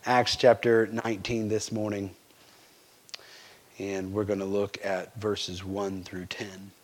Acts chapter 19 this morning, and we're going to look at verses 1 through 10.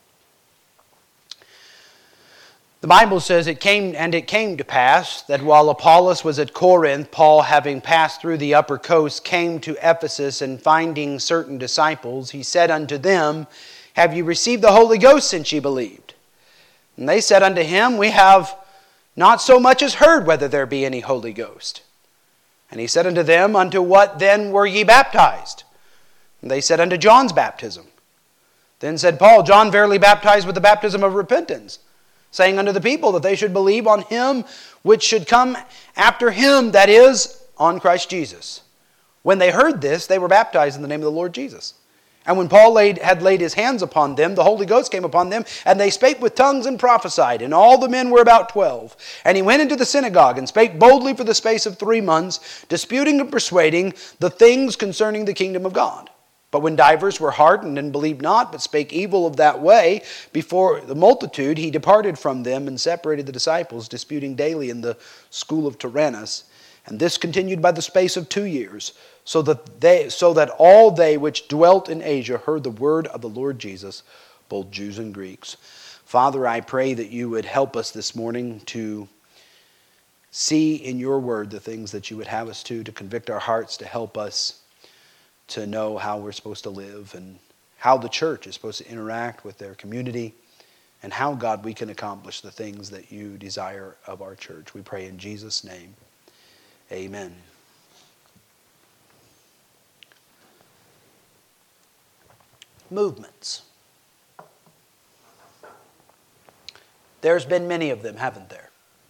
The Bible says, it came to pass that while Apollos was at Corinth, Paul, having passed through the upper coast, came to Ephesus, and finding certain disciples, he said unto them, Have ye received the Holy Ghost since ye believed? And they said unto him, We have not so much as heard whether there be any Holy Ghost. And he said unto them, Unto what then were ye baptized? And they said, Unto John's baptism. Then said Paul, John verily baptized with the baptism of repentance, saying unto the people that they should believe on him which should come after him, that is, on Christ Jesus. When they heard this, they were baptized in the name of the Lord Jesus. And when Paul had laid his hands upon them, the Holy Ghost came upon them, and they spake with tongues and prophesied. And all the men were about 12. And he went into the synagogue, and spake boldly for the space of 3 months, disputing and persuading the things concerning the kingdom of God. But when divers were hardened and believed not, but spake evil of that way before the multitude, he departed from them and separated the disciples, disputing daily in the school of Tyrannus. And this continued by the space of 2 years, so that all they which dwelt in Asia heard the word of the Lord Jesus, both Jews and Greeks. Father, I pray that you would help us this morning to see in your word the things that you would have us to convict our hearts, to help us to know how we're supposed to live and how the church is supposed to interact with their community, and how, God, we can accomplish the things that you desire of our church. We pray in Jesus' name. Amen. Movements. There's been many of them, haven't there?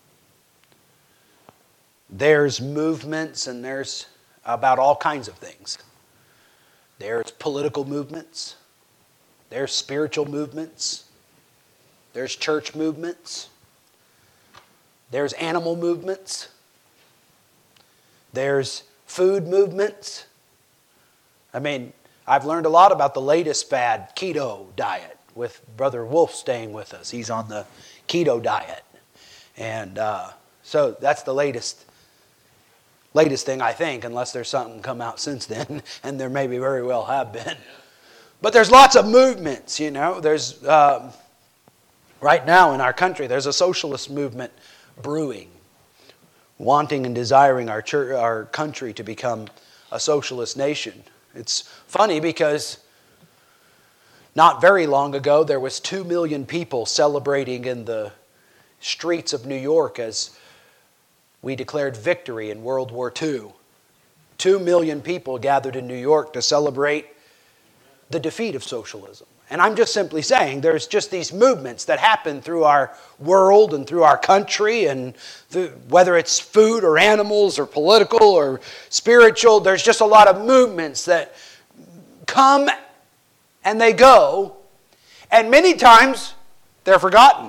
There's movements, and there's about all kinds of things. There's political movements. There's spiritual movements. There's church movements. There's animal movements. There's food movements. I mean, I've learned a lot about the latest fad, keto diet, with Brother Wolf staying with us. He's on the keto diet. And so that's the latest thing, I think, unless there's something come out since then, and there maybe very well have been. But there's lots of movements, you know. There's, right now in our country, there's a socialist movement brewing, wanting and desiring our country to become a socialist nation. It's funny because not very long ago there was 2 million people celebrating in the streets of New York as we declared victory in World War II. 2 million people gathered in New York to celebrate the defeat of socialism. And I'm just simply saying there's just these movements that happen through our world and through our country, and whether it's food or animals or political or spiritual, there's just a lot of movements that come and they go, and many times they're forgotten.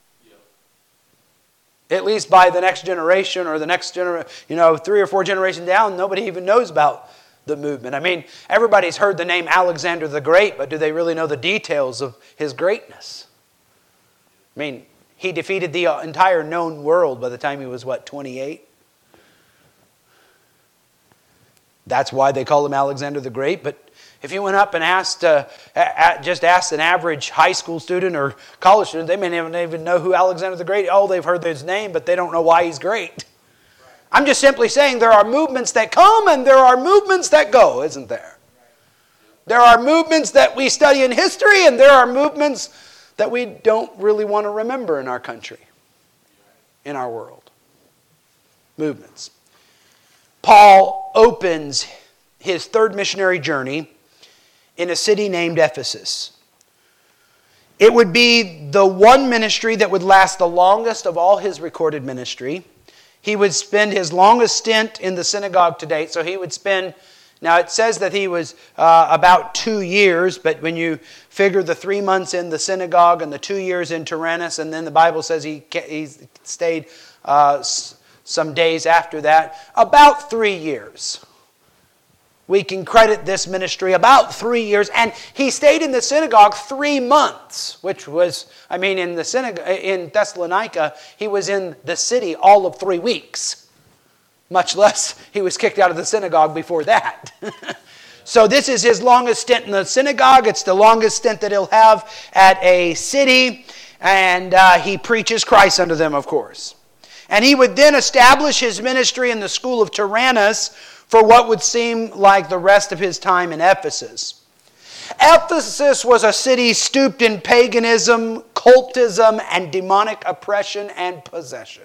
At least by the next generation or the next generation, 3 or 4 generations down, nobody even knows about the movement. I mean, everybody's heard the name Alexander the Great, but do they really know the details of his greatness? I mean, he defeated the entire known world by the time he was, 28? That's why they call him Alexander the Great. But if you went up and asked an average high school student or college student, they may not even know who Alexander the Great is. Oh, they've heard his name, but they don't know why he's great. I'm just simply saying there are movements that come and there are movements that go, isn't there? There are movements that we study in history, and there are movements that we don't really want to remember in our country, in our world. Movements. Paul opens his third missionary journey in a city named Ephesus. It would be the one ministry that would last the longest of all his recorded ministry. He would spend his longest stint in the synagogue to date. So he would spend, now it says that he was about 2 years, but when you figure the 3 months in the synagogue and the 2 years in Tyrannus, and then the Bible says he stayed some days after that, about 3 years. We can credit this ministry about 3 years. And he stayed in the synagogue 3 months, which was, in the synagogue in Thessalonica, he was in the city all of 3 weeks. much less he was kicked out of the synagogue before that. So this is his longest stint in the synagogue. It's the longest stint that he'll have at a city. And he preaches Christ unto them, of course. And he would then establish his ministry in the school of Tyrannus for what would seem like the rest of his time in Ephesus. Ephesus was a city steeped in paganism, cultism, and demonic oppression and possession.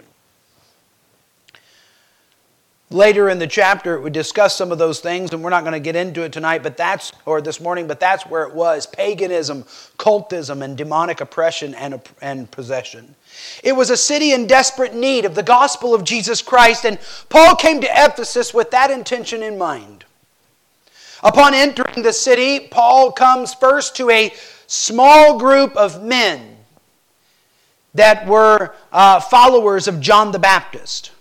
Later in the chapter, it would discuss some of those things, and we're not going to get into it tonight, this morning, but that's where it was. Paganism, cultism, and demonic oppression and possession. It was a city in desperate need of the gospel of Jesus Christ, and Paul came to Ephesus with that intention in mind. Upon entering the city, Paul comes first to a small group of men that were followers of John the Baptist.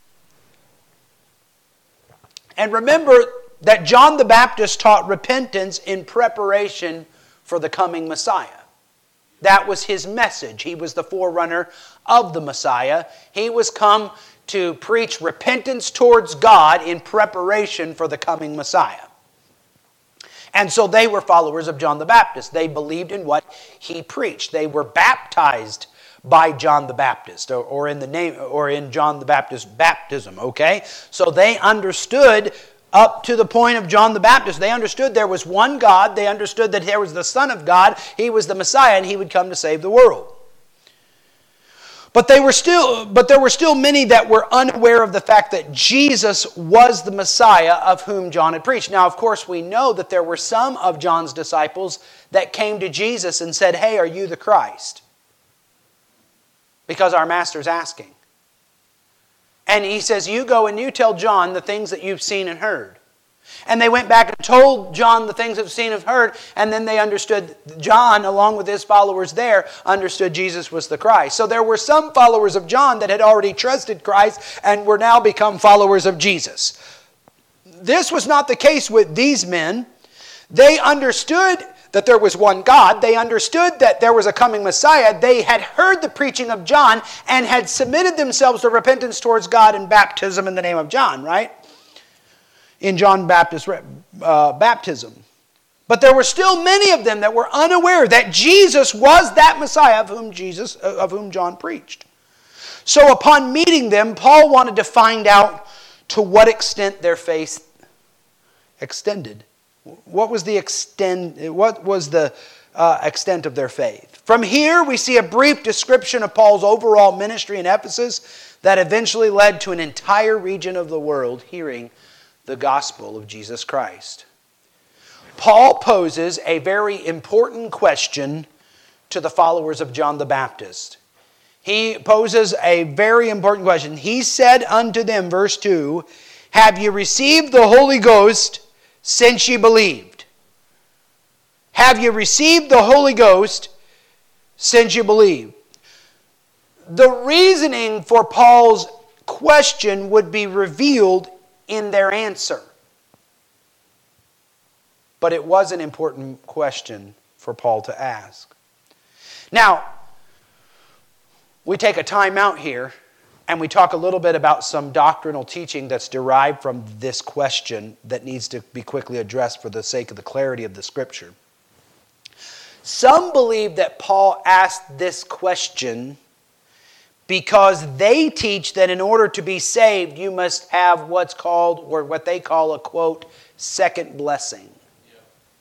And remember that John the Baptist taught repentance in preparation for the coming Messiah. That was his message. He was the forerunner of the Messiah. He was come to preach repentance towards God in preparation for the coming Messiah. And so they were followers of John the Baptist. They believed in what he preached. They were baptized by John the Baptist, or in John the Baptist's baptism, okay? So they understood up to the point of John the Baptist. They understood there was one God. They understood that there was the Son of God. He was the Messiah, and he would come to save the world. But there were still many that were unaware of the fact that Jesus was the Messiah of whom John had preached. Now, of course, we know that there were some of John's disciples that came to Jesus and said, "Hey, are you the Christ?" Because our master's asking. And he says, "You go and you tell John the things that you've seen and heard." And they went back and told John the things they've seen and heard, and then they understood, John, along with his followers there, understood Jesus was the Christ. So there were some followers of John that had already trusted Christ and were now become followers of Jesus. This was not the case with these men. They understood that there was one God. They understood that there was a coming Messiah. They had heard the preaching of John and had submitted themselves to repentance towards God and baptism in the name of John, right? In John Baptist baptism. But there were still many of them that were unaware that Jesus was that Messiah of whom John preached. So upon meeting them, Paul wanted to find out to what extent their faith extended. What was the extent of their faith? From here, we see a brief description of Paul's overall ministry in Ephesus that eventually led to an entire region of the world hearing the gospel of Jesus Christ. Paul poses a very important question to the followers of John the Baptist. He poses a very important question. He said unto them, verse 2, "Have you received the Holy Ghost since you believed?" Have you received the Holy Ghost since you believed? The reasoning for Paul's question would be revealed in their answer. But it was an important question for Paul to ask. Now, we take a time out here and we talk a little bit about some doctrinal teaching that's derived from this question that needs to be quickly addressed for the sake of the clarity of the Scripture. Some believe that Paul asked this question because they teach that in order to be saved, you must have what's called, or what they call a, quote, second blessing. Yeah.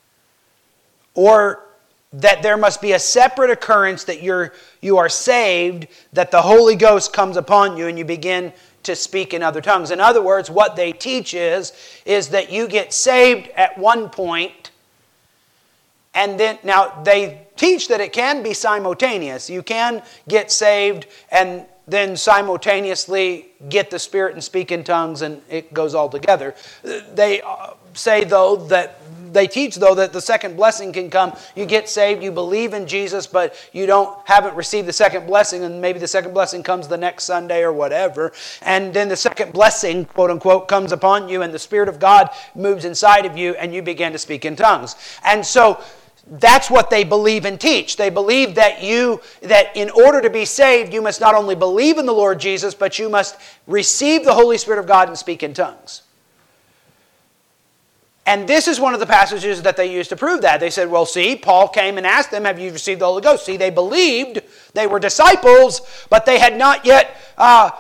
Or that there must be a separate occurrence that you are saved, that the Holy Ghost comes upon you and you begin to speak in other tongues. In other words, what they teach is that you get saved at one point, and then, now they teach that it can be simultaneous. You can get saved and then simultaneously get the Spirit and speak in tongues, and it goes all together. They say, though, that they teach, though, that the second blessing can come. You get saved, you believe in Jesus, but you haven't received the second blessing, and maybe the second blessing comes the next Sunday or whatever. And then the second blessing, quote unquote, comes upon you, and the Spirit of God moves inside of you, and you begin to speak in tongues. And so That's what they believe and teach. They believe that in order to be saved, you must not only believe in the Lord Jesus, but you must receive the Holy Spirit of God and speak in tongues. And this is one of the passages that they used to prove that. They said, well, see, Paul came and asked them, have you received the Holy Ghost? See, they believed, they were disciples, but they had not yet had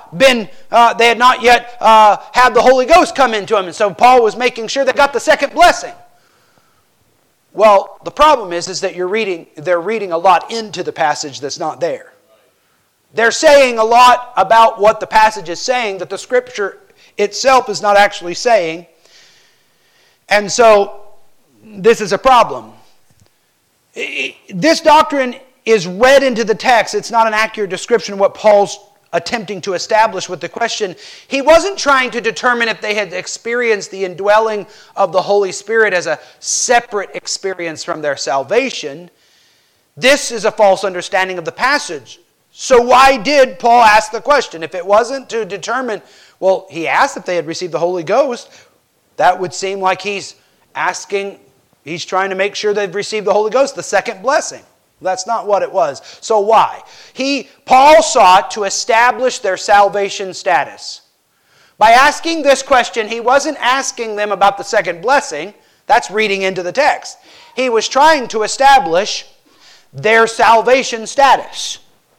the Holy Ghost come into them. And so Paul was making sure they got the second blessing. Well, the problem is that they're reading a lot into the passage that's not there. They're saying a lot about what the passage is saying that the Scripture itself is not actually saying. And so, this is a problem. This doctrine is read into the text. It's not an accurate description of what Paul's attempting to establish with the question. He wasn't trying to determine if they had experienced the indwelling of the Holy Spirit as a separate experience from their salvation. This is a false understanding of the passage. So why did Paul ask the question? If it wasn't to determine, well, he asked if they had received the Holy Ghost. That would seem like he's trying to make sure they've received the Holy Ghost, the second blessing. That's not what it was. So why? Paul sought to establish their salvation status. By asking this question, he wasn't asking them about the second blessing. That's reading into the text. He was trying to establish their salvation status.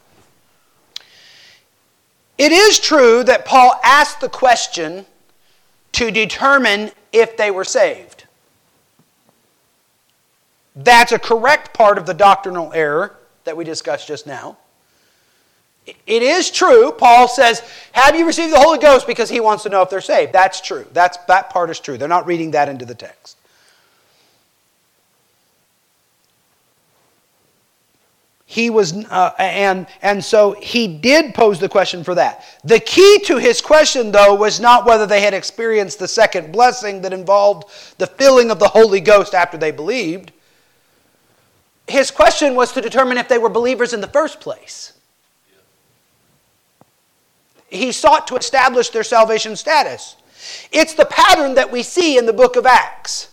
It is true that Paul asked the question to determine if they were saved. That's a correct part of the doctrinal error that we discussed just now. It is true, Paul says, have you received the Holy Ghost? Because he wants to know if they're saved. That's true. That part is true. They're not reading that into the text. He was, and so he did pose the question for that. The key to his question, though, was not whether they had experienced the second blessing that involved the filling of the Holy Ghost after they believed. His question was to determine if they were believers in the first place. He sought to establish their salvation status. It's the pattern that we see in the book of Acts.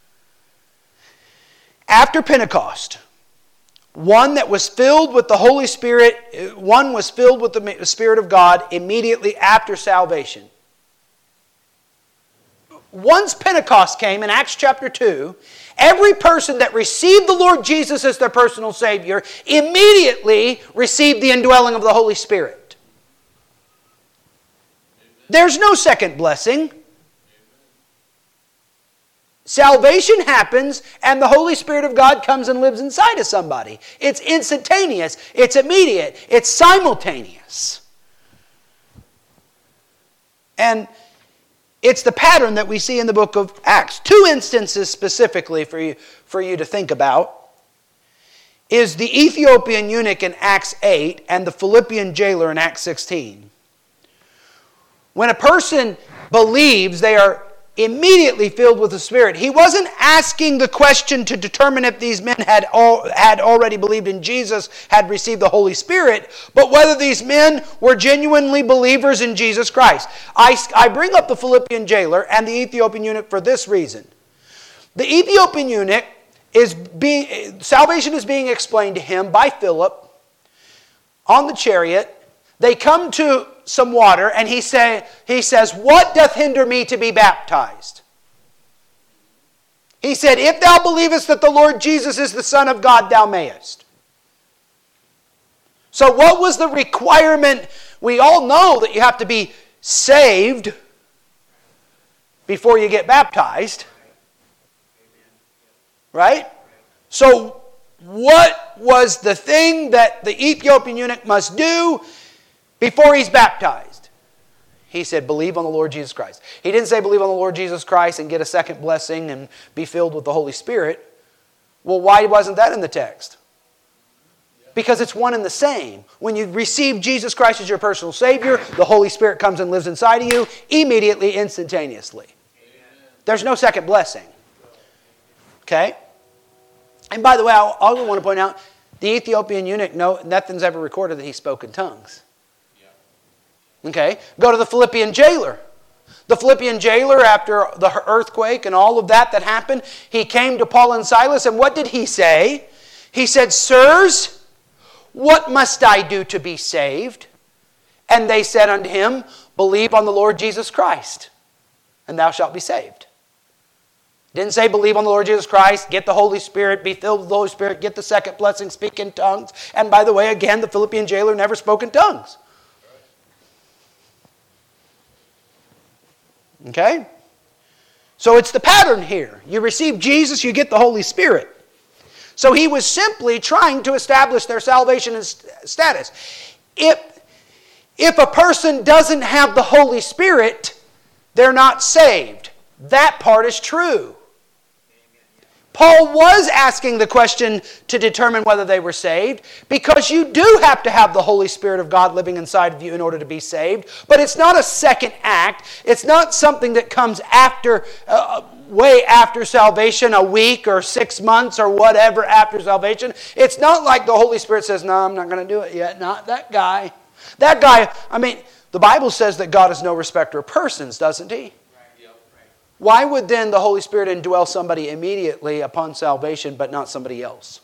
After Pentecost, one that was filled with the Holy Spirit, one was filled with the Spirit of God immediately after salvation. Once Pentecost came in Acts chapter 2, every person that received the Lord Jesus as their personal Savior immediately received the indwelling of the Holy Spirit. There's no second blessing. Salvation happens and the Holy Spirit of God comes and lives inside of somebody. It's instantaneous. It's immediate. It's simultaneous. And it's the pattern that we see in the book of Acts. Two instances specifically for you to think about is the Ethiopian eunuch in Acts 8 and the Philippian jailer in Acts 16. When a person believes, they are immediately filled with the Spirit. He wasn't asking the question to determine if these men had already believed in Jesus, had received the Holy Spirit, but whether these men were genuinely believers in Jesus Christ. I bring up the Philippian jailer and the Ethiopian eunuch for this reason. The Ethiopian eunuch, salvation is being explained to him by Philip on the chariot. They come to some water, and he says, what doth hinder me to be baptized? He said, if thou believest that the Lord Jesus is the Son of God, thou mayest. So what was the requirement? We all know that you have to be saved before you get baptized. Right? So what was the thing that the Ethiopian eunuch must do before he's baptized? He said, believe on the Lord Jesus Christ. He didn't say believe on the Lord Jesus Christ and get a second blessing and be filled with the Holy Spirit. Well, why wasn't that in the text? Because it's one and the same. When you receive Jesus Christ as your personal Savior, the Holy Spirit comes and lives inside of you immediately, instantaneously. There's no second blessing. Okay? And by the way, I also want to point out, the Ethiopian eunuch, nothing's ever recorded that he spoke in tongues. Okay? Go to the Philippian jailer. The Philippian jailer, after the earthquake and all of that happened, he came to Paul and Silas, and what did he say? He said, "Sirs, what must I do to be saved?" And they said unto him, "Believe on the Lord Jesus Christ, and thou shalt be saved." Didn't say believe on the Lord Jesus Christ, get the Holy Spirit, be filled with the Holy Spirit, get the second blessing, speak in tongues. And by the way, again, the Philippian jailer never spoke in tongues. Okay? So it's the pattern here. You receive Jesus, you get the Holy Spirit. So he was simply trying to establish their salvation and status. If a person doesn't have the Holy Spirit, they're not saved. That part is true. Paul was asking the question to determine whether they were saved, because you do have to have the Holy Spirit of God living inside of you in order to be saved. But it's not a second act. It's not something that comes after, way after salvation, a week or 6 months or whatever after salvation. It's not like the Holy Spirit says, "No, I'm not going to do it yet. Not that guy." That guy, the Bible says that God is no respecter of persons, doesn't he? Why would then the Holy Spirit indwell somebody immediately upon salvation, but not somebody else?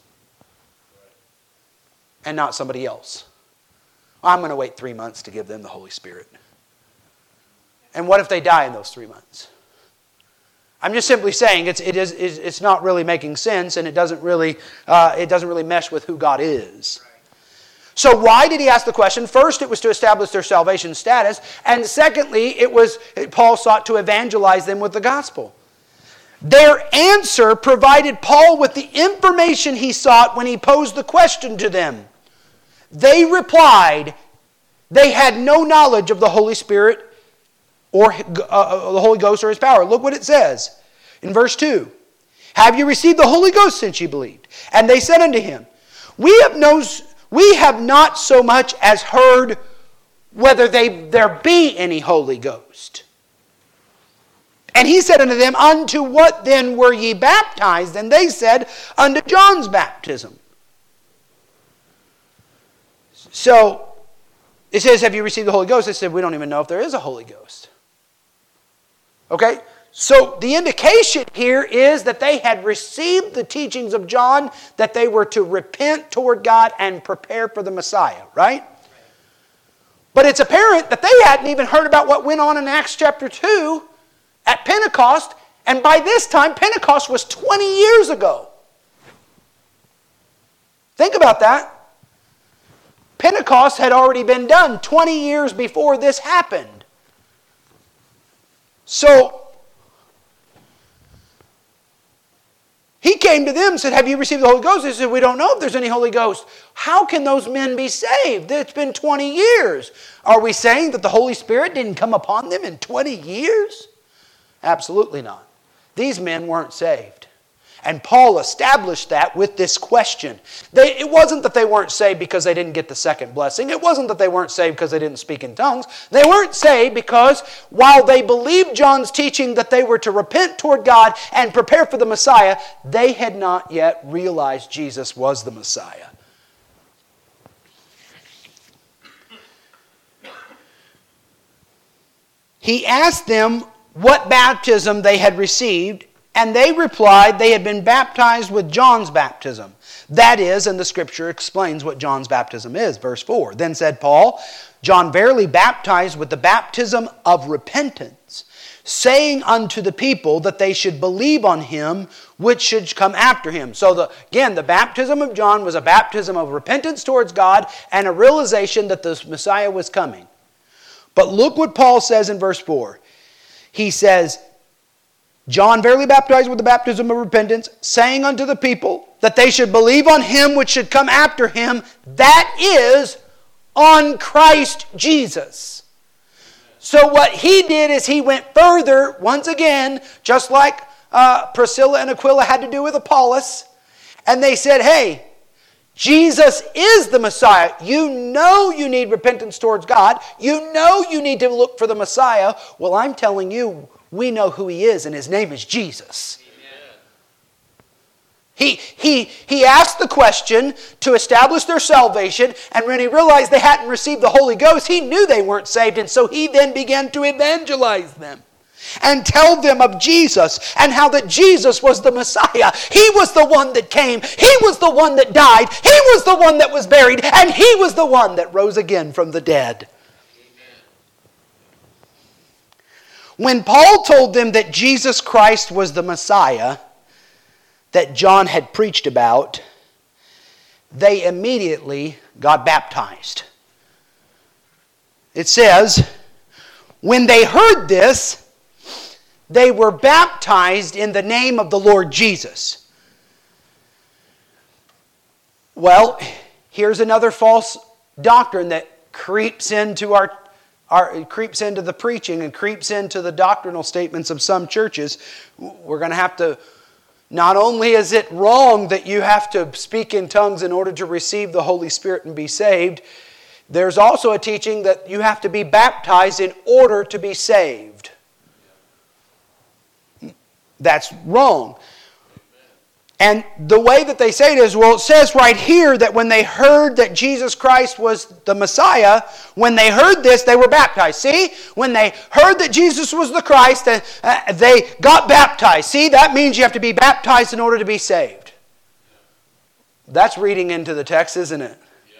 And not somebody else? I'm going to wait 3 months to give them the Holy Spirit. And what if they die in those 3 months? I'm just simply saying it's not really making sense, and it doesn't really mesh with who God is. So why did he ask the question? First, it was to establish their salvation status. And secondly, Paul sought to evangelize them with the gospel. Their answer provided Paul with the information he sought when he posed the question to them. They replied they had no knowledge of the Holy Spirit or the Holy Ghost or His power. Look what it says in verse 2. "Have you received the Holy Ghost since you believed?" And they said unto him, We have not so much as heard whether there be any Holy Ghost. And he said unto them, Unto what then were ye baptized? And they said, Unto John's baptism. So, it says, have you received the Holy Ghost? They said, we don't even know if there is a Holy Ghost. Okay? So the indication here is that they had received the teachings of John, that they were to repent toward God and prepare for the Messiah, right? But it's apparent that they hadn't even heard about what went on in Acts chapter 2 at Pentecost, and by this time Pentecost was 20 years ago. Think about that. Pentecost had already been done 20 years before this happened. So he came to them and said, have you received the Holy Ghost? They said, we don't know if there's any Holy Ghost. How can those men be saved? It's been 20 years. Are we saying that the Holy Spirit didn't come upon them in 20 years? Absolutely not. These men weren't saved. And Paul established that with this question. It wasn't that they weren't saved because they didn't get the second blessing. It wasn't that they weren't saved because they didn't speak in tongues. They weren't saved because while they believed John's teaching that they were to repent toward God and prepare for the Messiah, they had not yet realized Jesus was the Messiah. He asked them what baptism they had received, and they replied they had been baptized with John's baptism. That is, and the Scripture explains what John's baptism is. Verse 4, Then said Paul, John verily baptized with the baptism of repentance, saying unto the people that they should believe on him which should come after him. So again, the baptism of John was a baptism of repentance towards God and a realization that the Messiah was coming. But look what Paul says in verse 4. He says, John verily baptized with the baptism of repentance, saying unto the people that they should believe on him which should come after him, that is, on Christ Jesus. So what he did is he went further, once again, just like Priscilla and Aquila had to do with Apollos, and they said, hey, Jesus is the Messiah. You know you need repentance towards God. You know you need to look for the Messiah. Well, I'm telling you, we know who he is, and his name is Jesus. Amen. He asked the question to establish their salvation, and when he realized they hadn't received the Holy Ghost, he knew they weren't saved, and so he then began to evangelize them and tell them of Jesus and how that Jesus was the Messiah. He was the one that came. He was the one that died. He was the one that was buried, and he was the one that rose again from the dead. When Paul told them that Jesus Christ was the Messiah that John had preached about, they immediately got baptized. It says, when they heard this, they were baptized in the name of the Lord Jesus. Well, here's another false doctrine that creeps into the preaching and creeps into the doctrinal statements of some churches. We're going to have to, not only is it wrong that you have to speak in tongues in order to receive the Holy Spirit and be saved, there's also a teaching that you have to be baptized in order to be saved. That's wrong. And the way that they say it is, well, it says right here that when they heard that Jesus Christ was the Messiah, when they heard this, they were baptized. See? When they heard that Jesus was the Christ, they got baptized. See? That means you have to be baptized in order to be saved. That's reading into the text, isn't it?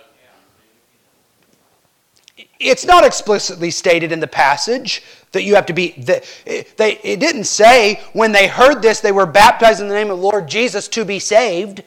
It's not explicitly stated in the passage that you have to be... It didn't say when they heard this they were baptized in the name of the Lord Jesus to be saved.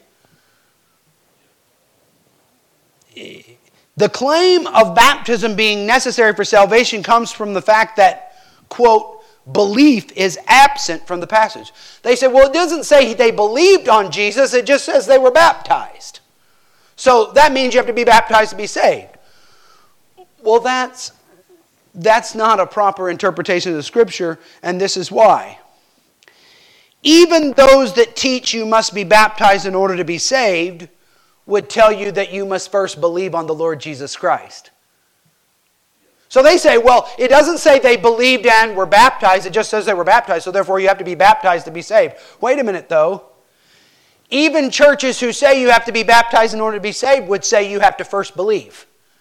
The claim of baptism being necessary for salvation comes from the fact that, quote, belief is absent from the passage. They say, well, it doesn't say they believed on Jesus, it just says they were baptized. So that means you have to be baptized to be saved. Well, that's not a proper interpretation of the Scripture, and this is why. Even those that teach you must be baptized in order to be saved would tell you that you must first believe on the Lord Jesus Christ. So they say, well, it doesn't say they believed and were baptized, it just says they were baptized, so therefore you have to be baptized to be saved. Wait a minute, though. Even churches who say you have to be baptized in order to be saved would say you have to first believe.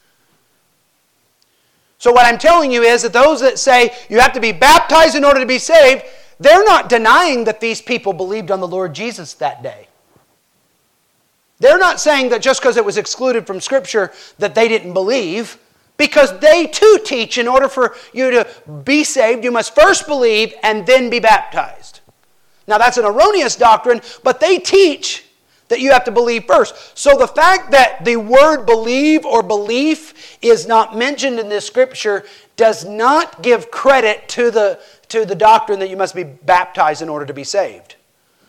So what I'm telling you is that those that say you have to be baptized in order to be saved, they're not denying that these people believed on the Lord Jesus that day. They're not saying that just because it was excluded from Scripture that they didn't believe, because they too teach in order for you to be saved, you must first believe and then be baptized. Now that's an erroneous doctrine, but they teach that you have to believe first. So the fact that the word believe or belief is not mentioned in this Scripture does not give credit to the doctrine that you must be baptized in order to be saved.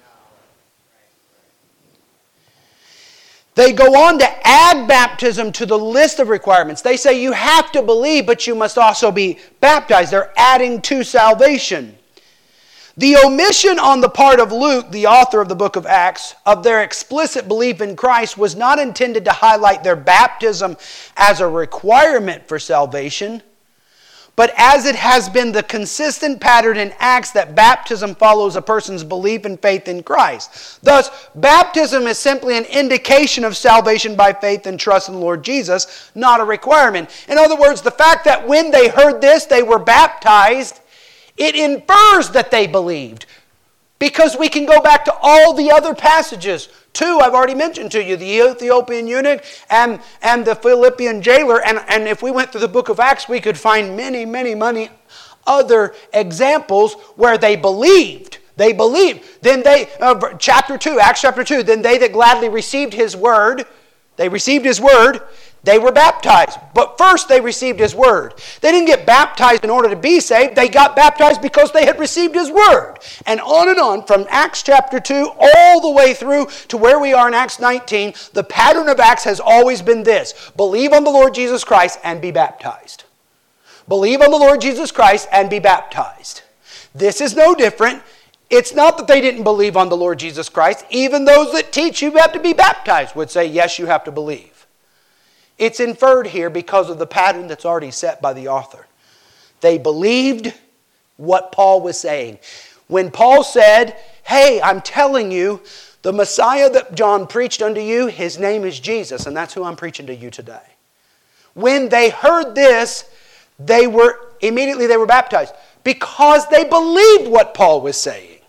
They go on to add baptism to the list of requirements. They say you have to believe, but you must also be baptized. They're adding to salvation. The omission on the part of Luke, the author of the book of Acts, of their explicit belief in Christ was not intended to highlight their baptism as a requirement for salvation, but as it has been the consistent pattern in Acts that baptism follows a person's belief and faith in Christ. Thus, baptism is simply an indication of salvation by faith and trust in the Lord Jesus, not a requirement. In other words, the fact that when they heard this, they were baptized, it infers that they believed, because we can go back to all the other passages. Two I've already mentioned to you, the Ethiopian eunuch and the Philippian jailer. And if we went through the book of Acts, we could find many other examples where they believed. They believed. Then Acts chapter 2, then they that gladly received His word, they received His word, they were baptized. But first they received His word. They didn't get baptized in order to be saved. They got baptized because they had received His word. And on from Acts chapter 2 all the way through to where we are in Acts 19, the pattern of Acts has always been this: believe on the Lord Jesus Christ and be baptized. Believe on the Lord Jesus Christ and be baptized. This is no different. It's not that they didn't believe on the Lord Jesus Christ. Even those that teach you have to be baptized would say, yes, you have to believe. It's inferred here because of the pattern that's already set by the author. They believed what Paul was saying. When Paul said, hey, I'm telling you, The Messiah that John preached unto you, his name is Jesus, and that's who I'm preaching to you today. When they heard this, they were baptized because they believed what Paul was saying.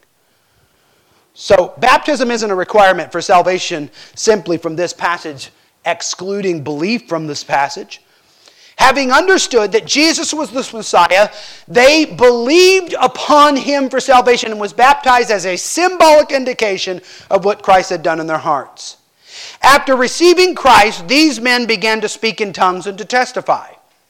So baptism isn't a requirement for salvation simply from this passage, excluding belief from this passage. Having understood that Jesus was the Messiah, they believed upon him for salvation and was baptized as a symbolic indication of what Christ had done in their hearts. After receiving Christ, these men began to speak in tongues and to testify.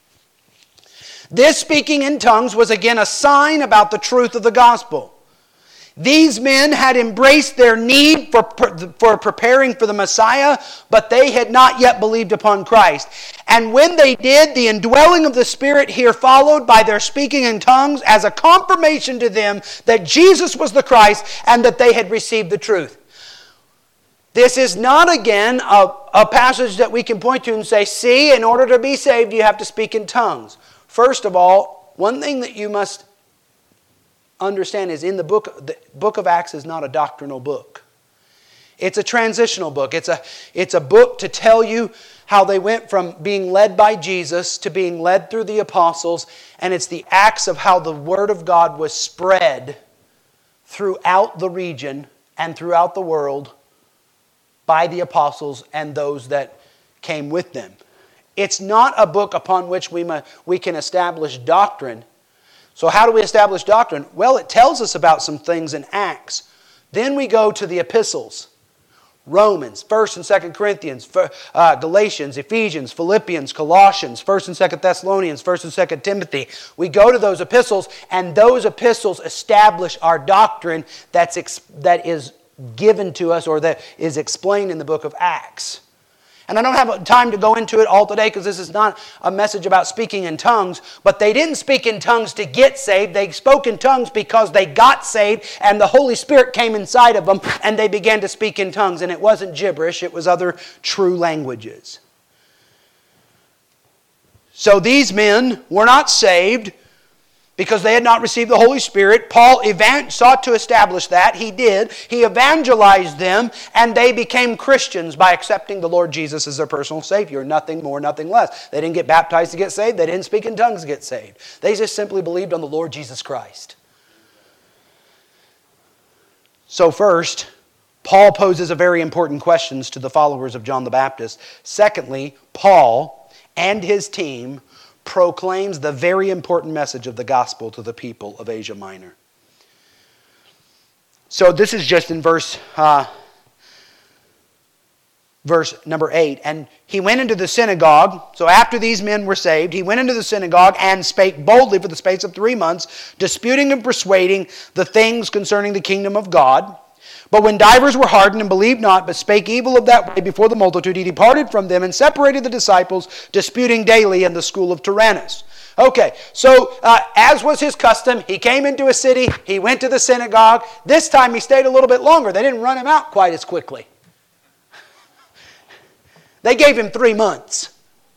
This speaking in tongues was again a sign about the truth of the gospel. These men had embraced their need for preparing for the Messiah, but they had not yet believed upon Christ. And when they did, the indwelling of the Spirit here followed by their speaking in tongues as a confirmation to them that Jesus was the Christ and that they had received the truth. This is not, again, a passage that we can point to and say, see, in order to be saved, you have to speak in tongues. First of all, one thing that you must understand is the book of Acts is not a doctrinal book. It's a transitional book. It's a book to tell you how they went from being led by Jesus to being led through the apostles, and it's the acts of how the Word of God was spread throughout the region and throughout the world by the apostles and those that came with them. It's not a book upon which we can establish doctrine. So how do we establish doctrine? Well, it tells us about some things in Acts. Then we go to the epistles. Romans, 1st and 2nd Corinthians, Galatians, Ephesians, Philippians, Colossians, 1st and 2nd Thessalonians, 1st and 2nd Timothy. We go to those epistles, and those epistles establish our doctrine that is given to us or that is explained in the book of Acts. And I don't have time to go into it all today because this is not a message about speaking in tongues. But they didn't speak in tongues to get saved. They spoke in tongues because they got saved and the Holy Spirit came inside of them and they began to speak in tongues. And it wasn't gibberish, it was other true languages. So these men were not saved because they had not received the Holy Spirit. Paul sought to establish that. He did. He evangelized them, and they became Christians by accepting the Lord Jesus as their personal Savior. Nothing more, nothing less. They didn't get baptized to get saved. They didn't speak in tongues to get saved. They just simply believed on the Lord Jesus Christ. So first, Paul poses a very important questions to the followers of John the Baptist. Secondly, Paul and his team proclaims the very important message of the gospel to the people of Asia Minor. So this is just in verse number 8. And he went into the synagogue. So after these men were saved, he went into the synagogue and spake boldly for the space of 3 months, disputing and persuading the things concerning the kingdom of God. But when divers were hardened and believed not, but spake evil of that way before the multitude, he departed from them and separated the disciples, disputing daily in the school of Tyrannus. Okay, so as was his custom, he came into a city, he went to the synagogue. This time he stayed a little bit longer. They didn't run him out quite as quickly. They gave him 3 months.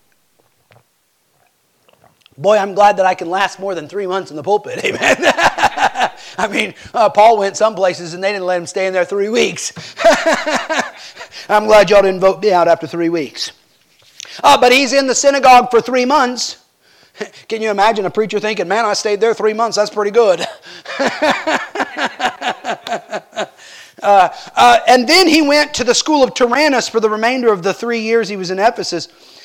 Boy, I'm glad that I can last more than 3 months in the pulpit, amen. I mean, Paul went some places and they didn't let him stay in there 3 weeks. I'm glad y'all didn't vote me out after 3 weeks. But he's in the synagogue for 3 months. Can you imagine a preacher thinking, man, I stayed there 3 months, that's pretty good. And then he went to the school of Tyrannus for the remainder of the 3 years he was in Ephesus.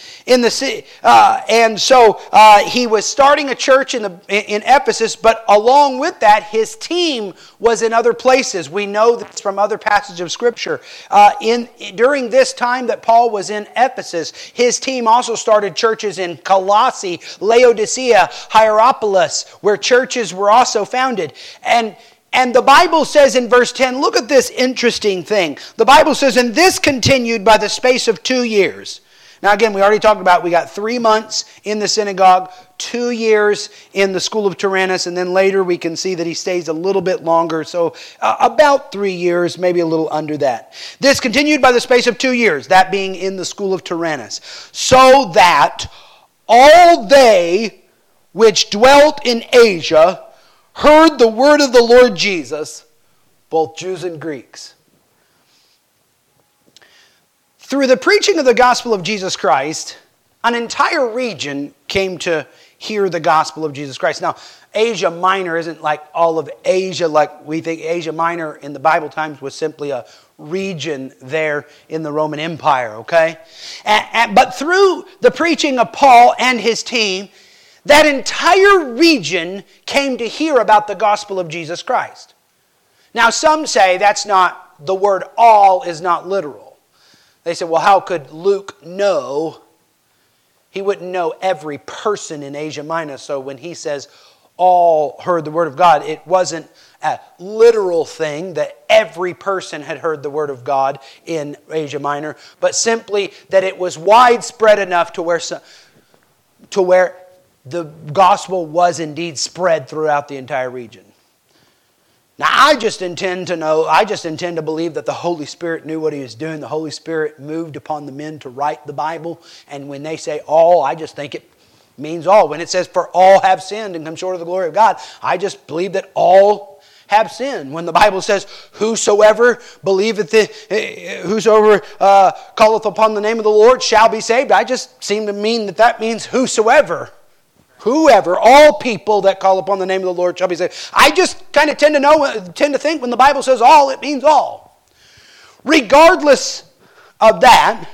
And so he was starting a church in Ephesus, but along with that, his team was in other places. We know this from other passages of Scripture. During this time that Paul was in Ephesus, his team also started churches in Colossae, Laodicea, Hierapolis, where churches were also founded. And the Bible says in verse 10, look at this interesting thing. The Bible says, and this continued by the space of 2 years. Now again, we already talked about we got 3 months in the synagogue, 2 years in the school of Tyrannus, and then later we can see that he stays a little bit longer. So about 3 years, maybe a little under that. This continued by the space of 2 years, that being in the school of Tyrannus, so that all they which dwelt in Asia heard the word of the Lord Jesus, both Jews and Greeks. Through the preaching of the gospel of Jesus Christ, an entire region came to hear the gospel of Jesus Christ. Now, Asia Minor isn't like all of Asia, like we think. Asia Minor in the Bible times was simply a region there in the Roman Empire, okay? But through the preaching of Paul and his team, that entire region came to hear about the gospel of Jesus Christ. Now, some say that's not, the word all is not literal. They say, well, how could Luke know? He wouldn't know every person in Asia Minor, so when he says all heard the word of God, it wasn't a literal thing that every person had heard the word of God in Asia Minor, but simply that it was widespread enough to where the gospel was indeed spread throughout the entire region. Now, I just intend to believe that the Holy Spirit knew what He was doing. The Holy Spirit moved upon the men to write the Bible. And when they say all, I just think it means all. When it says, for all have sinned and come short of the glory of God, I just believe that all have sinned. When the Bible says, whosoever calleth upon the name of the Lord shall be saved, I just seem to mean that means whosoever. Whoever, all people that call upon the name of the Lord shall be saved. I just kind of tend to think when the Bible says all, it means all. Regardless of that,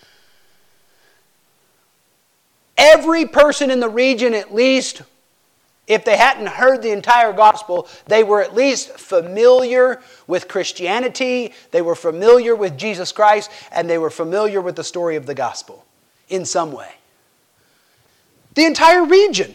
every person in the region, at least, if they hadn't heard the entire gospel, they were at least familiar with Christianity, they were familiar with Jesus Christ, and they were familiar with the story of the gospel in some way. The entire region.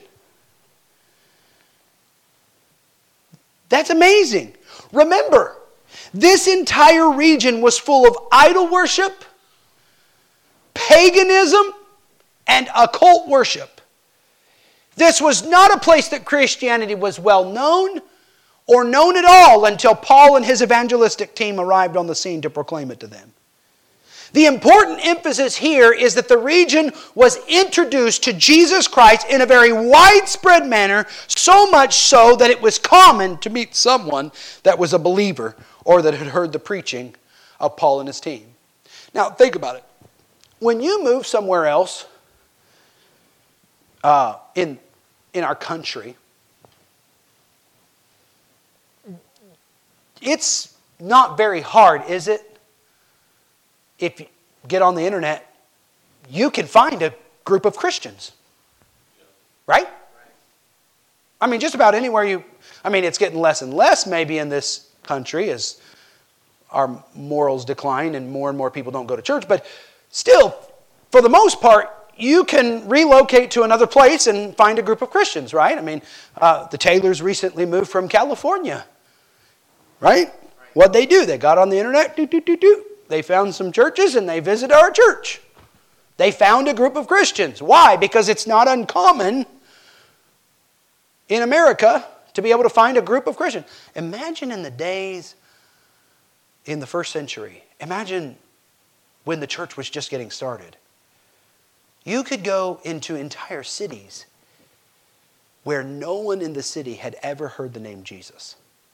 That's amazing. Remember, this entire region was full of idol worship, paganism, and occult worship. This was not a place that Christianity was well known or known at all until Paul and his evangelistic team arrived on the scene to proclaim it to them. The important emphasis here is that the region was introduced to Jesus Christ in a very widespread manner, so much so that it was common to meet someone that was a believer or that had heard the preaching of Paul and his team. Now, think about it. When you move somewhere else in our country, it's not very hard, is it? If you get on the internet, you can find a group of Christians. Right? I mean, just about anywhere it's getting less and less maybe in this country as our morals decline and more people don't go to church. But still, for the most part, you can relocate to another place and find a group of Christians, right? I mean, the Taylors recently moved from California. Right? What'd they do? They got on the internet, They found some churches and they visited our church. They found a group of Christians. Why? Because it's not uncommon in America to be able to find a group of Christians. Imagine in the days in the first century. Imagine when the church was just getting started. You could go into entire cities where no one in the city had ever heard the name Jesus.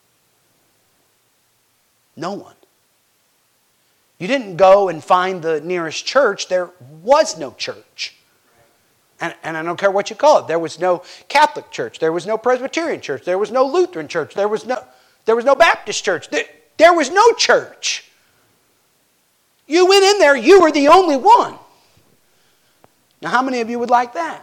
No one. You didn't go and find the nearest church. There was no church. And I don't care what you call it. There was no Catholic church. There was no Presbyterian church. There was no Lutheran church. There was no Baptist church. There was no church. You went in there, you were the only one. Now, how many of you would like that?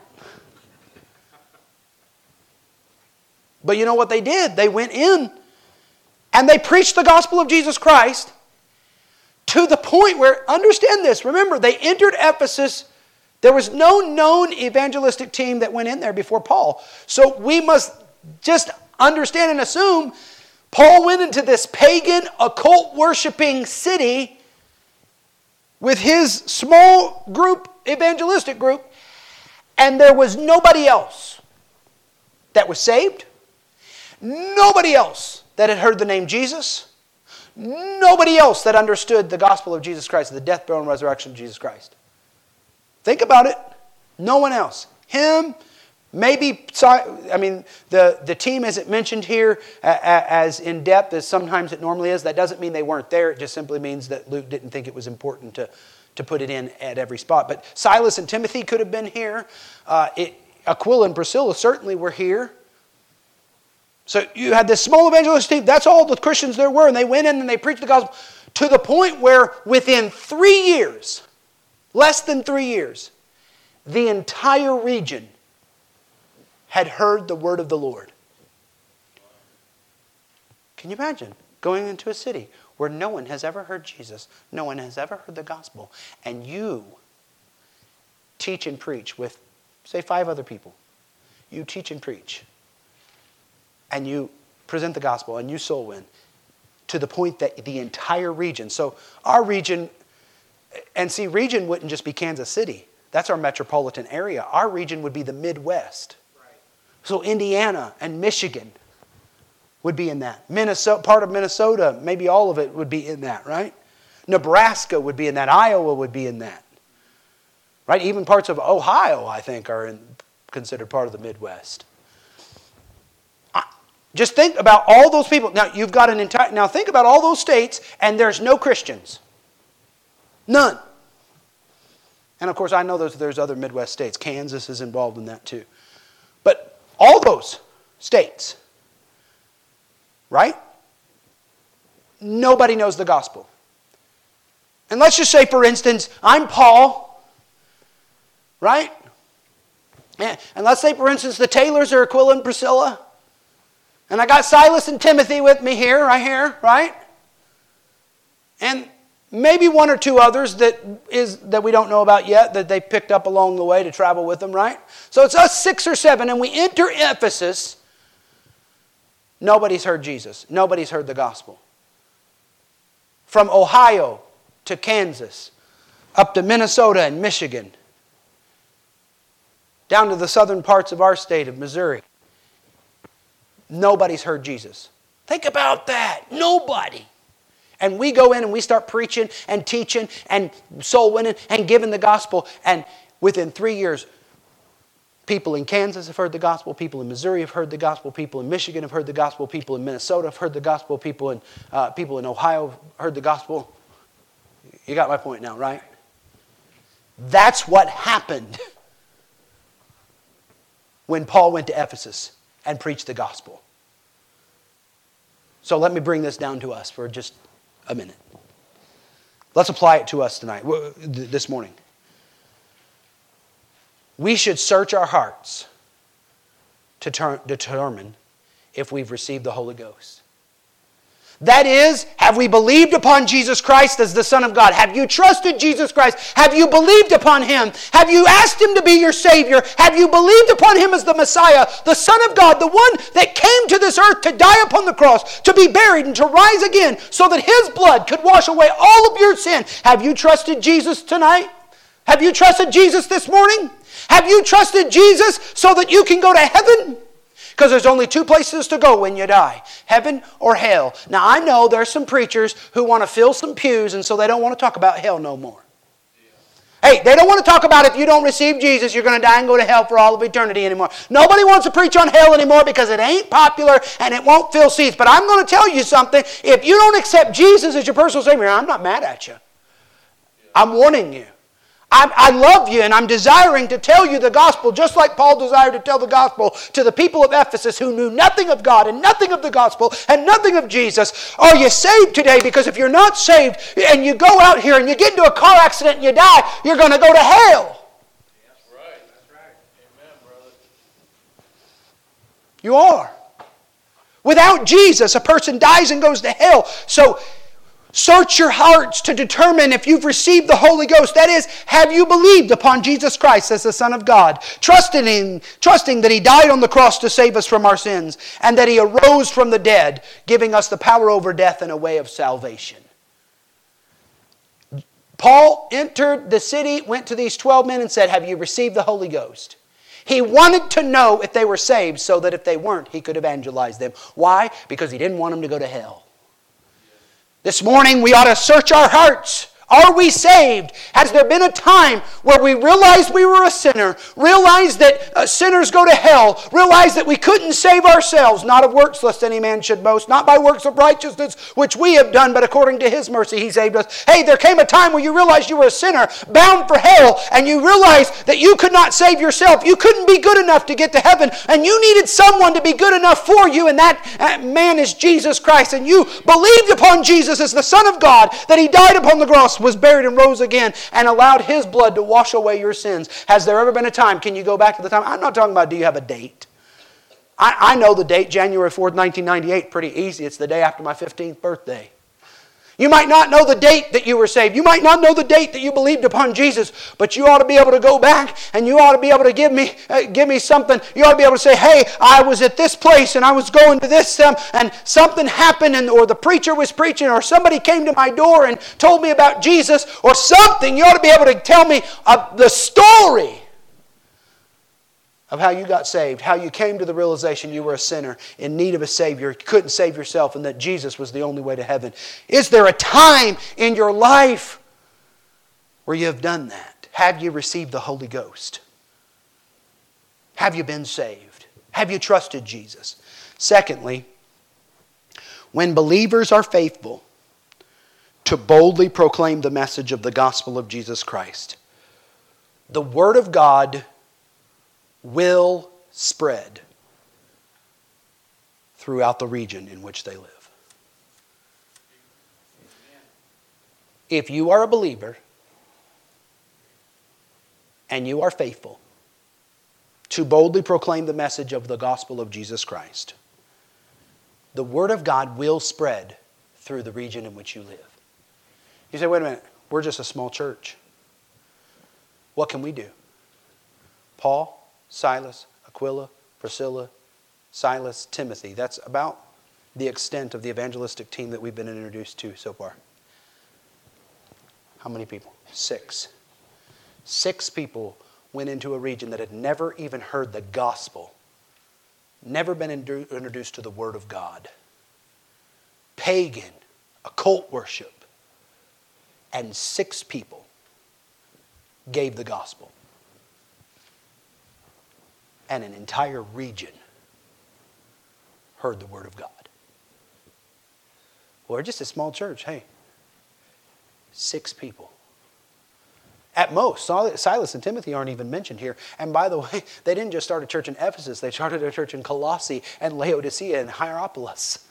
But you know what they did? They went in and they preached the gospel of Jesus Christ to the point where, understand this, remember, they entered Ephesus. There was no known evangelistic team that went in there before Paul. So we must just understand and assume Paul went into this pagan, occult worshiping city with his small group, evangelistic group, and there was nobody else that was saved. Nobody else that had heard the name Jesus. Nobody else that understood the gospel of Jesus Christ, the death, burial, and resurrection of Jesus Christ. Think about it. No one else. Him, maybe, the team isn't mentioned here as in depth as sometimes it normally is. That doesn't mean they weren't there. It just simply means that Luke didn't think it was important to put it in at every spot. But Silas and Timothy could have been here. Aquila and Priscilla certainly were here. So you had this small evangelistic team. That's all the Christians there were. And they went in and they preached the gospel to the point where within 3 years, less than 3 years, the entire region had heard the word of the Lord. Can you imagine going into a city where no one has ever heard Jesus, no one has ever heard the gospel, and you teach and preach with, say, 5 other people. You teach and preach, and you present the gospel, and you soul win, to the point that the entire region, so our region, and see, region wouldn't just be Kansas City. That's our metropolitan area. Our region would be the Midwest. Right. So Indiana and Michigan would be in that. Minnesota, part of Minnesota, maybe all of it would be in that, right? Nebraska would be in that. Iowa would be in that. Right? Even parts of Ohio, I think, are considered part of the Midwest. Just think about all those people. Now, you've got now think about all those states, and there's no Christians. None. And of course, I know there's other Midwest states. Kansas is involved in that too. But all those states, right? Nobody knows the gospel. And let's just say, for instance, I'm Paul, right? And let's say, for instance, the Taylors are Aquila and Priscilla. And I got Silas and Timothy with me here, right here, right? And maybe 1 or 2 others that we don't know about yet, that they picked up along the way to travel with them, right? So it's us 6 or 7, and we enter Ephesus. Nobody's heard Jesus. Nobody's heard the gospel. From Ohio to Kansas, up to Minnesota and Michigan, down to the southern parts of our state of Missouri. Nobody's heard Jesus. Think about that. Nobody. And we go in and we start preaching and teaching and soul winning and giving the gospel. And within 3 years, people in Kansas have heard the gospel. People in Missouri have heard the gospel. People in Michigan have heard the gospel. People in Minnesota have heard the gospel. People in Ohio have heard the gospel. You got my point now, right? That's what happened when Paul went to Ephesus and preached the gospel. So let me bring this down to us for just a minute. Let's apply it to us tonight, this morning. We should search our hearts to determine if we've received the Holy Ghost. That is, have we believed upon Jesus Christ as the Son of God? Have you trusted Jesus Christ? Have you believed upon Him? Have you asked Him to be your Savior? Have you believed upon Him as the Messiah, the Son of God, the one that came to this earth to die upon the cross, to be buried and to rise again so that His blood could wash away all of your sin? Have you trusted Jesus tonight? Have you trusted Jesus this morning? Have you trusted Jesus so that you can go to heaven? Because there's only 2 places to go when you die. Heaven or hell. Now I know there's some preachers who want to fill some pews, and so they don't want to talk about hell no more. Hey, they don't want to talk about if you don't receive Jesus, you're going to die and go to hell for all of eternity anymore. Nobody wants to preach on hell anymore because it ain't popular and it won't fill seats. But I'm going to tell you something. If you don't accept Jesus as your personal Savior, I'm not mad at you. I'm warning you. I love you, and I'm desiring to tell you the gospel just like Paul desired to tell the gospel to the people of Ephesus who knew nothing of God and nothing of the gospel and nothing of Jesus. Are you saved today? Because if you're not saved and you go out here and you get into a car accident and you die, you're going to go to hell. That's right. That's right. Amen, brother. You are. Without Jesus, a person dies and goes to hell. So search your hearts to determine if you've received the Holy Ghost. That is, have you believed upon Jesus Christ as the Son of God? Trusting that He died on the cross to save us from our sins, and that He arose from the dead, giving us the power over death and a way of salvation. Paul entered the city, went to these 12 men and said, have you received the Holy Ghost? He wanted to know if they were saved so that if they weren't, he could evangelize them. Why? Because he didn't want them to go to hell. This morning we ought to search our hearts. Are we saved? Has there been a time where we realized we were a sinner, realized that sinners go to hell, realized that we couldn't save ourselves, not of works lest any man should boast, not by works of righteousness which we have done, but according to His mercy He saved us. Hey, there came a time where you realized you were a sinner, bound for hell, and you realized that you could not save yourself. You couldn't be good enough to get to heaven, and you needed someone to be good enough for you, and that man is Jesus Christ. And you believed upon Jesus as the Son of God, that He died upon the cross, was buried and rose again, and allowed His blood to wash away your sins. Has there ever been a time? Can you go back to the time? I'm not talking about do you have a date. I know the date, January 4th, 1998, pretty easy. It's the day after my 15th birthday. You might not know the date that you were saved. You might not know the date that you believed upon Jesus, but you ought to be able to go back and you ought to be able to give me something. You ought to be able to say, hey, I was at this place and I was going to this and something happened, or the preacher was preaching, or somebody came to my door and told me about Jesus or something. You ought to be able to tell me the story of how you got saved, how you came to the realization you were a sinner in need of a Savior, you couldn't save yourself, and that Jesus was the only way to heaven. Is there a time in your life where you have done that? Have you received the Holy Ghost? Have you been saved? Have you trusted Jesus? Secondly, when believers are faithful to boldly proclaim the message of the gospel of Jesus Christ, the Word of God will spread throughout the region in which they live. If you are a believer and you are faithful to boldly proclaim the message of the gospel of Jesus Christ, the Word of God will spread through the region in which you live. You say, wait a minute, we're just a small church. What can we do? Paul, Silas, Aquila, Priscilla, Silas, Timothy. That's about the extent of the evangelistic team that we've been introduced to so far. How many people? 6. 6 people went into a region that had never even heard the gospel, never been introduced to the Word of God. Pagan, occult worship. And 6 people gave the gospel. And an entire region heard the Word of God. Well, we're just a small church. Hey, 6 people. At most, Silas and Timothy aren't even mentioned here. And by the way, they didn't just start a church in Ephesus. They started a church in Colossae and Laodicea and Hierapolis.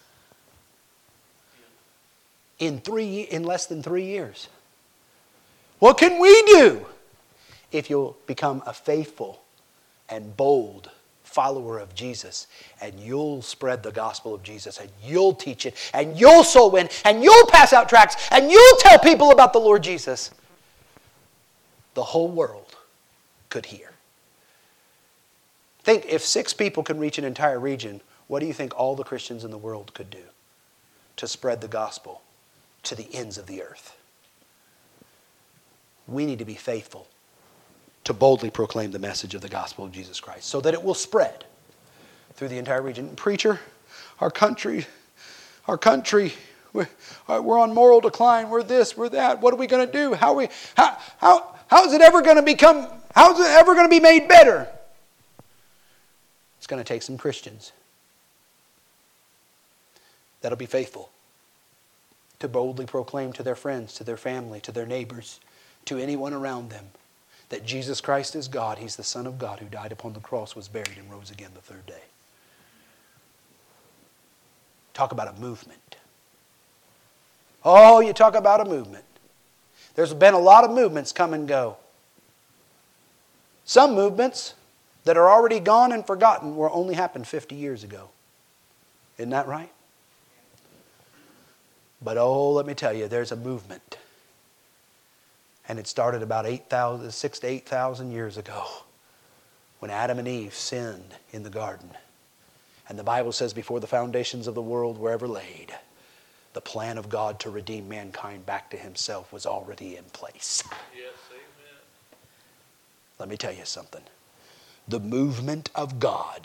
In less than 3 years. What can we do if you'll become a faithful and bold follower of Jesus, and you'll spread the gospel of Jesus, and you'll teach it, and you'll soul win, and you'll pass out tracts, and you'll tell people about the Lord Jesus? The whole world could hear. Think, if 6 people can reach an entire region, what do you think all the Christians in the world could do to spread the gospel to the ends of the earth? We need to be faithful to boldly proclaim the message of the gospel of Jesus Christ so that it will spread through the entire region. Preacher, our country, we're on moral decline. We're this, we're that. What are we going to do? How is it ever going to be made better? It's going to take some Christians that'll be faithful to boldly proclaim to their friends, to their family, to their neighbors, to anyone around them, that Jesus Christ is God. He's the Son of God who died upon the cross, was buried, and rose again the 3rd day. Talk about a movement. Oh, you talk about a movement. There's been a lot of movements come and go. Some movements that are already gone and forgotten were only happened 50 years ago. Isn't that right? But oh, let me tell you, there's a movement. And it started about 6,000 to 8,000 years ago when Adam and Eve sinned in the garden. And the Bible says before the foundations of the world were ever laid, the plan of God to redeem mankind back to Himself was already in place. Yes, amen. Let me tell you something. The movement of God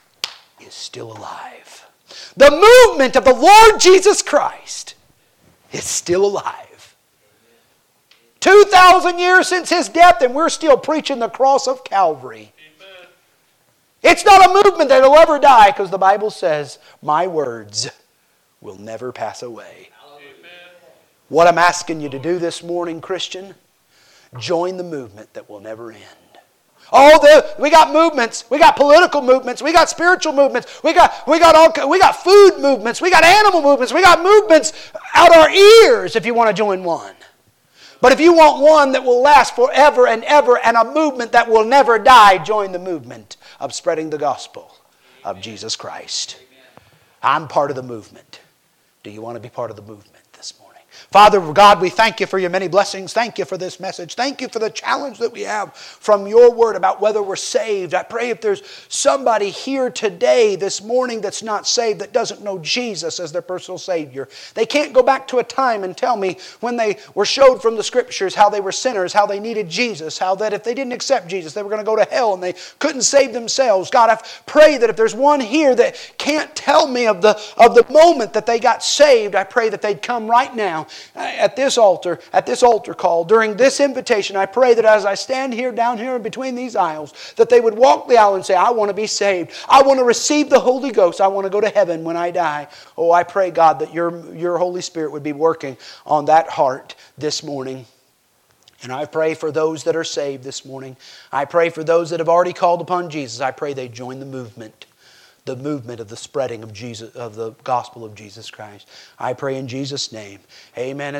is still alive. The movement of the Lord Jesus Christ is still alive. 2,000 years since His death, and we're still preaching the cross of Calvary. Amen. It's not a movement that will ever die, because the Bible says, my words will never pass away. Amen. What I'm asking you to do this morning, Christian, join the movement that will never end. We got movements. We got political movements. We got spiritual movements. We got food movements. We got animal movements. We got movements out our ears if you want to join one. But if you want one that will last forever and ever and a movement that will never die, join the movement of spreading the gospel of Jesus Christ. I'm part of the movement. Do you want to be part of the movement this morning? Father God, we thank you for your many blessings. Thank you for this message. Thank you for the challenge that we have from your word about whether we're saved. I pray if there's somebody here today, this morning, that's not saved, that doesn't know Jesus as their personal Savior. They can't go back to a time and tell me when they were showed from the Scriptures how they were sinners, how they needed Jesus, how that if they didn't accept Jesus, they were going to go to hell and they couldn't save themselves. God, I pray that if there's one here that can't tell me of the moment that they got saved, I pray that they'd come right now at this altar call, during this invitation. I pray that as I stand here, down here in between these aisles, that they would walk the aisle and say, I want to be saved. I want to receive the Holy Ghost. I want to go to heaven when I die. Oh, I pray, God, that your Holy Spirit would be working on that heart this morning. And I pray for those that are saved this morning. I pray for those that have already called upon Jesus. I pray they join the movement of the spreading of the gospel of Jesus Christ. I pray in Jesus' name. Amen.